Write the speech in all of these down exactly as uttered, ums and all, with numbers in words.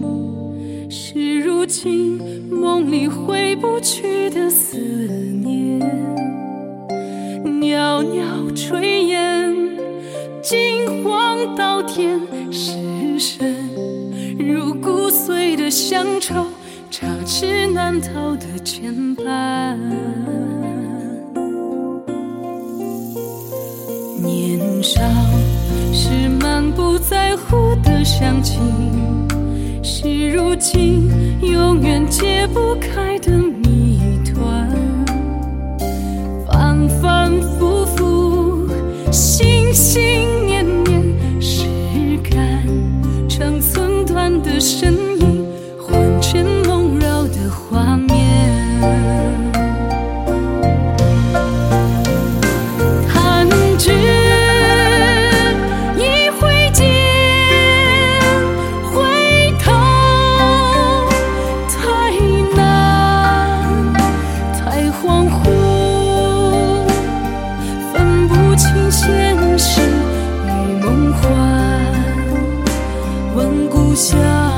是如今梦里回不去的思念，袅袅炊烟，金黄稻田，失神如骨髓的乡愁，插翅难逃的牵绊。年少是满不在乎的乡情，是如今永远解不开的谜团。反反复复，心心念念，时感成寸断的身影，魂牵梦绕的画面。弹指一挥间，回头太难，太恍惚，分不清现实与梦幻。问故乡，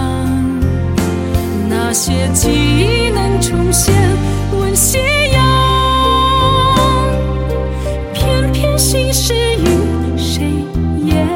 那些记忆能重现？问斜阳，偏偏心事与谁言？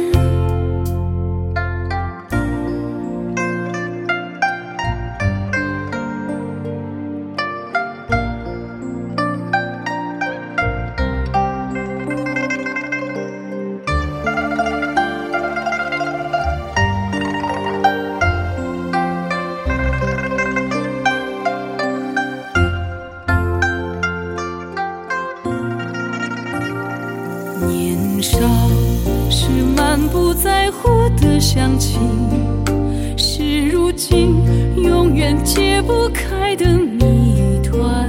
年少是满不在乎的乡情，是如今永远解不开的谜团。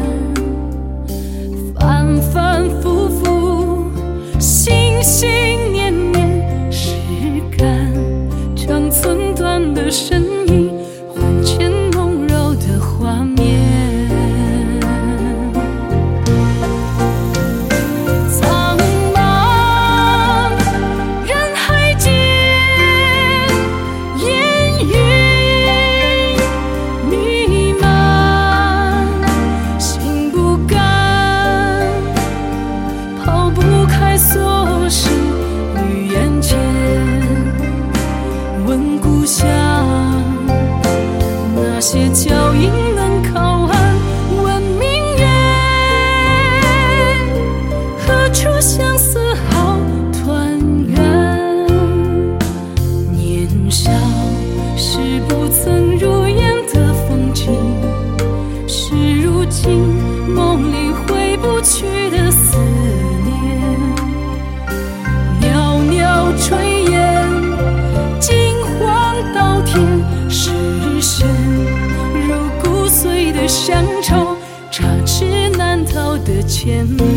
反反复复，心心念念，时感成寸断的身影，魂牵梦绕的画面。问故乡，那些脚印能靠岸？问明月，何处相思好团圆？年少是不曾如愿的风景，是如今梦里回不去的思念。袅袅炊烟，稻田，失神如骨髓的乡愁，插翅难逃的牵绊。